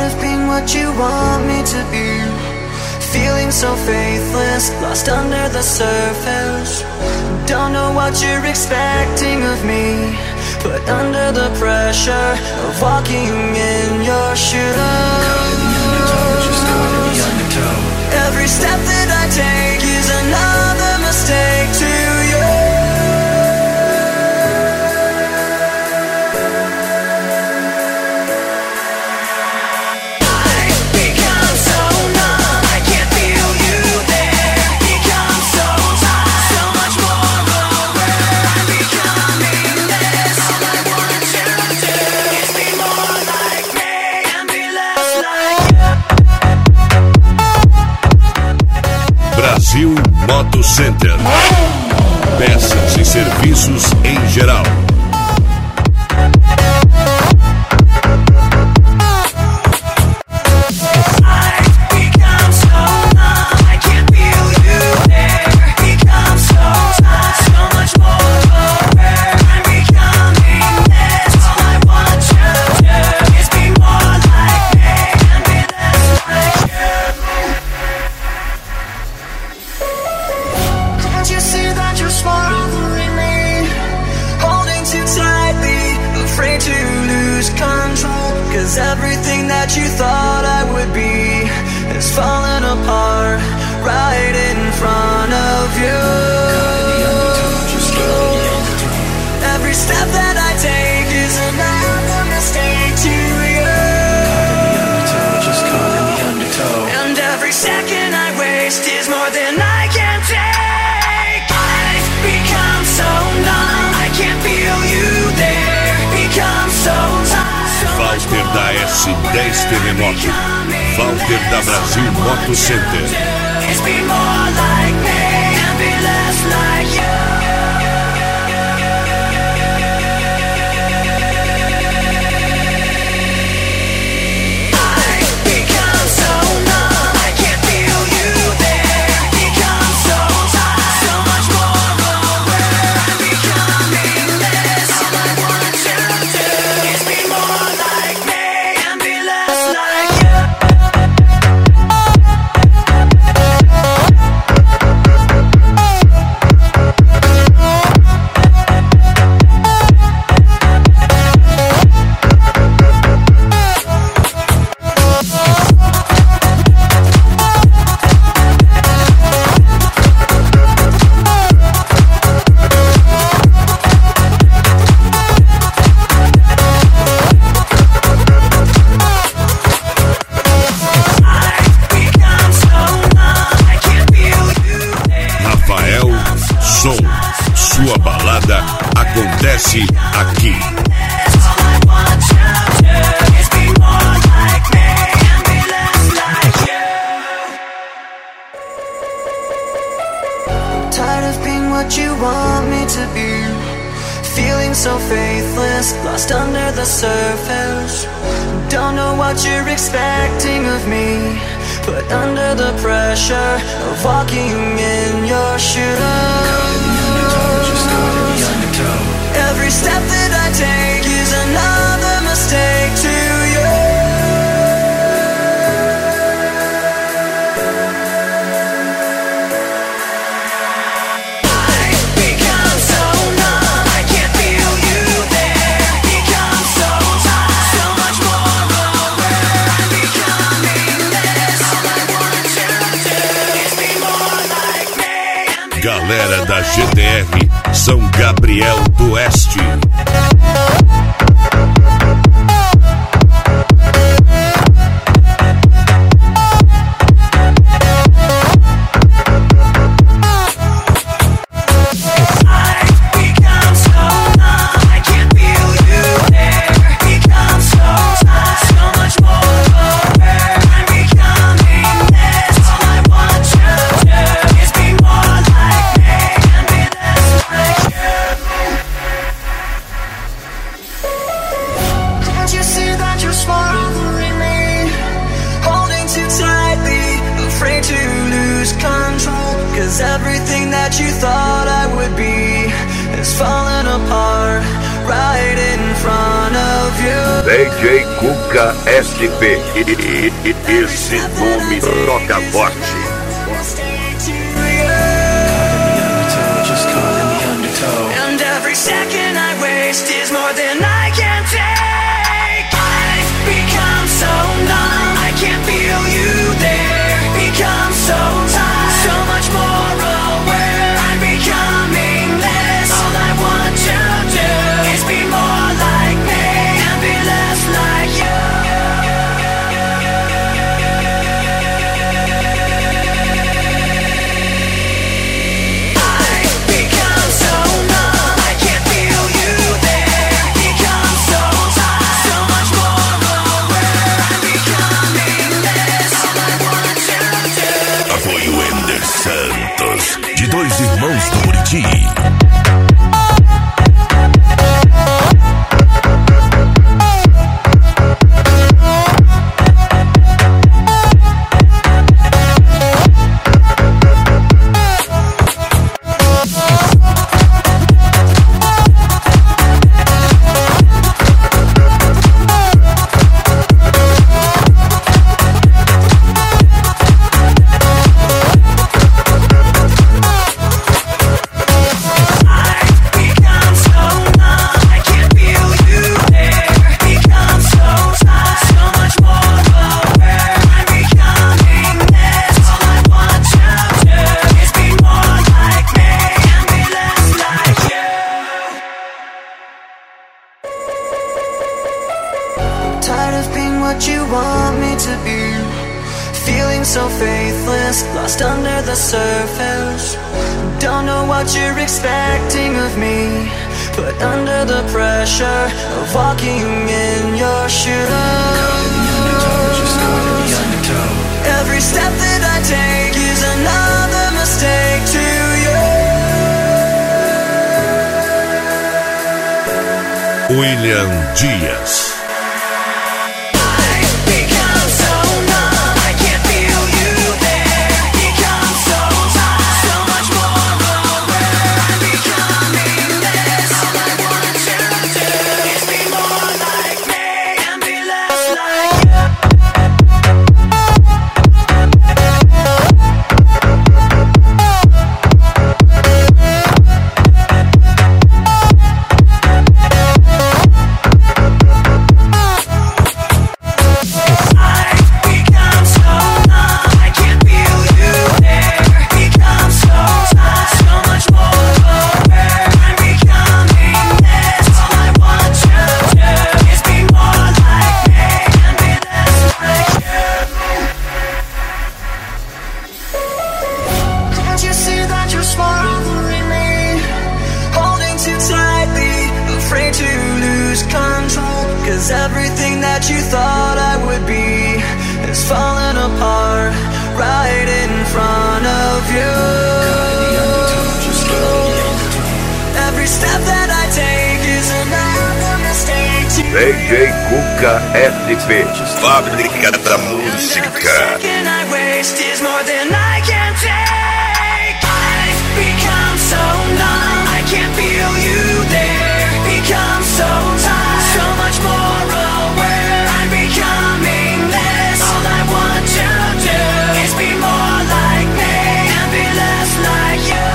of being what you want me to be, feeling so faithless, lost under the surface. Don't know what you're expecting of me, but under the pressure of walking in your shoes, every step that I take is another mistake to you. Brasil Moto Center. Peças e serviços em geral. Everything that you thought I would be is falling apart right in front of you. Every step that I take is another mistake to you. And every second I waste is more than I can take. I've become so numb, I can't feel you there. Become so tired. Walter da S10 Terremoto, Walter da Brasil Moto Center. Sua balada acontece aqui. Tired of being what you want me to be, feeling so faithless, lost under the surface. Don't know what you're expecting of me, but under the pressure of walking in your shoes, every step that I take is another mistake to you. I've become so numb, I can't feel you there. Become so tired, so much more aware. I'm becoming this. All I want to do is be more like me. Galera da GDR São Gabriel do Oeste. Everything that you thought I would be is falling apart right in front of you. DJ Cuca SP. Esse nome toca forte. And every second I waste is more than I can take. I've become so numb, I can't feel you there. Become so tired, so much more aware. I'm becoming less. All I want to do is be more like me and be less like you. I've become so numb, I can't feel you there. Become so tired, so much more aware. I'm becoming less. All I want to do. Apoio Ender Santos, de Dois Irmãos do Buriti. Tired of being what you want me to be. Feeling so faithless, lost under the surface. Don't know what you're expecting of me, but under the pressure of walking in your shoes, every step that I take is another mistake to you. William Dias. Everything that you thought I would be is falling apart right in front of you. Every step that I take is another mistake to DJ Cuca SP, fábrica da música. Every second I waste is more than I can take. I've become so numb, I can't feel you there. Become so tired, so much more aware. I'm becoming less. All I want to do is be more like me and be less like you.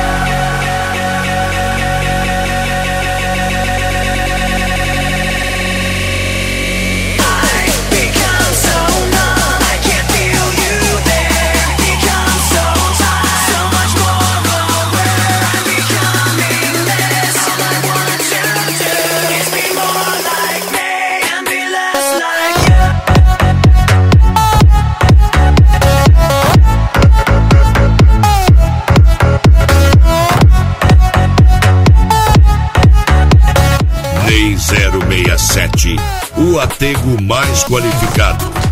I've become so numb, I can't feel you there. Become so tired, so much more aware. I'm becoming less. All I want to do is be more like me and be less like you. Ney 067, o atego mais qualificado.